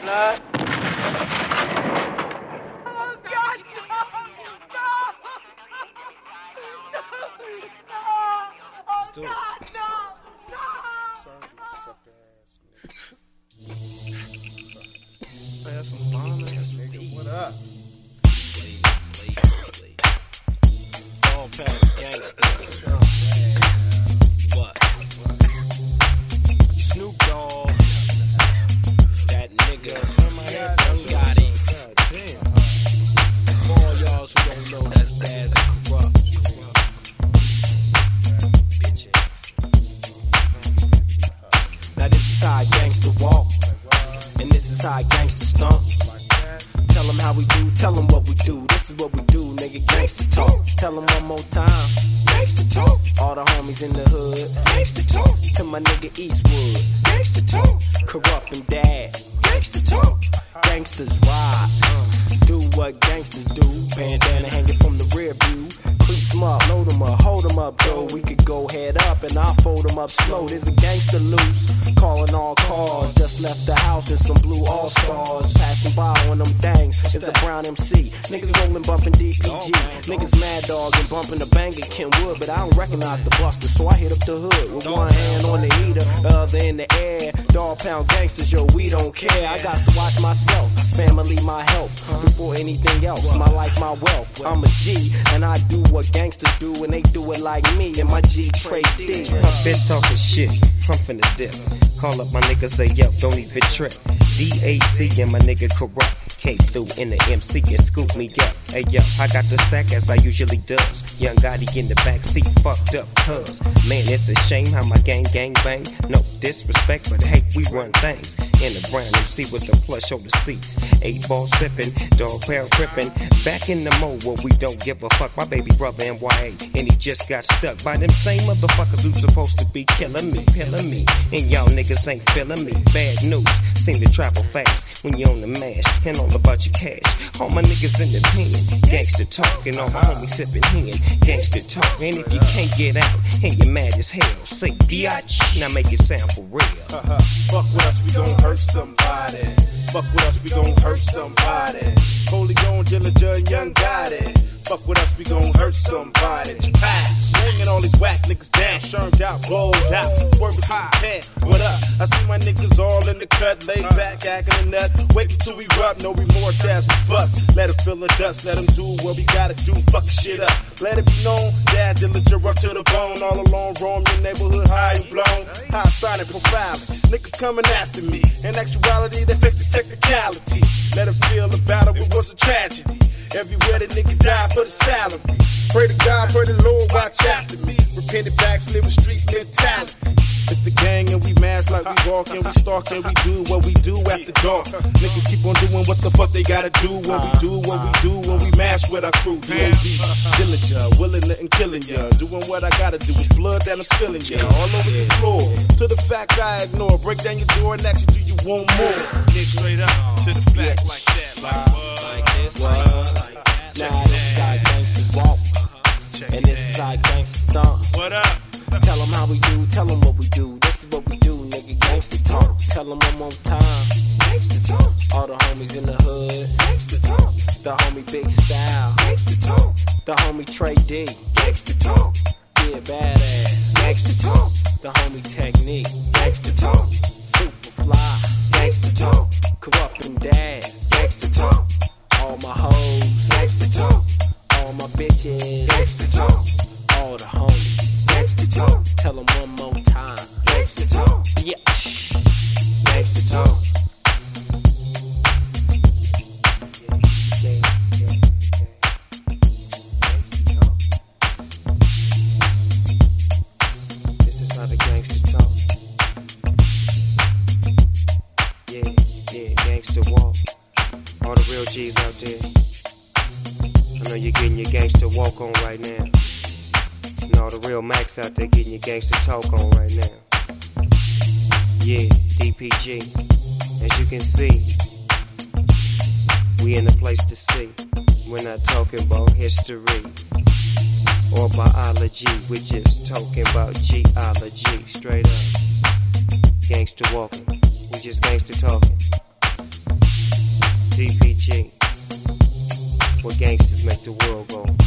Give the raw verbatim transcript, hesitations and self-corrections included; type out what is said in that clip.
blood. Oh, God, no! No! No! No! Oh, Still. God, no! No! Sorry, sucker ass nigga. Man, that's some bomb ass nigga. What up? All pack gangsters. What? Snoop Dogg. That nigga. Young Gotti. For all y'all who don't know, that's Daz and Corrupt. Bitch ass. Now this is how a gangster walk. And this is how a gangster stomp. Tell them how we do, tell them what we do. This is what we do, nigga, gangsta talk. Tell them one more time, gangsta talk. All the homies in the hood, gangsta talk. To my nigga Eastwood, gangsta talk. Corrupt and Dad, gangsta talk. Gangsters ride, uh, do what gangsters do. Bandana hanging from the rear view. Crease 'em up, load 'em up, hold 'em up, though. We could go head up and I'll fold 'em up slow. There's a gangster loose, calling all cars. Just left the house in some blue all-stars. Passing by on them things, it's a brown M C. Niggas rolling, bumping D P G. Niggas mad dog and bumping the banger Kenwood. But I don't recognize the buster, so I hit up the hood. With one hand on the heater, the other in the air. Dog pound gangsters, yo, we don't care. I got to watch myself, family my health. Before anything else, my life, my wealth. I'm a G, and I do what gangsters do, and they do it like me. And my G Trey D. My bitch talking shit, I'm finna dip. Call up my nigga, say yo, don't even trip. D A Z and my nigga Corrupt. Came through in the M C and scooped me up. Hey yo, I got the sack as I usually does. Young Gotti in the backseat, fucked up cuz. Man, it's a shame how my gang gang bang. No disrespect, but hey, we run things. In the brown M C with the plush on the seats. Eight ball sipping, dog barrel tripping. Back in the mode where we don't give a fuck. My baby brother N Y A, and he just got stuck by them same motherfuckers who supposed to be killing me, killing me. And y'all niggas ain't feeling me. Bad news, seem to travel fast when you on the mash and all about your cash. All my niggas in the pen, gangster talk, and all my homies sipping hen, gangster talk. And if you can't get out and you're mad as hell, say biatch, now make it sound for real. Uh-huh. Fuck with us, we gon' hurt somebody. Fuck with us, we gon' hurt somebody. Holy Gone, Dillinger, Young Gotti. Fuck with us, we gon' hurt somebody. Bringing all these whack niggas down, shermed out, rolled out, swerving through the tan. What up? I see my niggas all in the cut, laid back, acting a nut. Wait until we erupt, no remorse as we bust. Let 'em fill the dust, let 'em do what we gotta do, fuck shit up. Let it be known, Dad Dillinger up to the bone. All alone, roam your neighborhood high and blown. High sonic profiling, niggas coming after me. In actuality, they fix the technicality. Let 'em feel the battle, it was a tragedy. Everywhere the nigga died for the salary. Pray to God, pray the Lord, watch after me. Repented backs, live a street mentality. It's the gang and we mash like we walk and we stalk and we do what we do after dark. Niggas keep on doing what the fuck they gotta do when we do what we do when we mash with our crew. D A B, Dillinger, willing and killing ya. Doing what I gotta do is blood that I'm spilling ya. All over the floor, to the fact I ignore. Break down your door and ask you, do you want more? Nick straight up to the fact like that, like what? Like this, like what? Like that. Nah, this is how gangsters walk, and this is how gangsters stomp. What up? Tell them how we do, tell them what we do. This is what we do, nigga, gangsta talk. Tell them one more time, gangsta talk. All the homies in the hood, gangsta talk. The homie Big Style, gangsta talk. The homie Trey D, gangsta talk. Yeah, badass, gangsta talk. The homie Technique, gangsta talk. Super fly, gangsta talk. Corrupt and Daz, gangsta talk. All my hoes, gangsta talk. All my bitches, gangsta talk. All the homies, gangsta talk. Tell them one more time, gangsta talk. Yeah, gangsta talk. This is how the gangsta talk. Yeah, yeah, gangsta walk. All the real G's out there, I know you're getting your gangsta walk on right now. And all the real Macs out there getting your gangsta talk on right now. Yeah, D P G. As you can see, we in a place to see. We're not talking about history or biology. We're just talking about geology. Straight up. Gangsta walking. We just gangsta talking. G. What gangsters make the world go.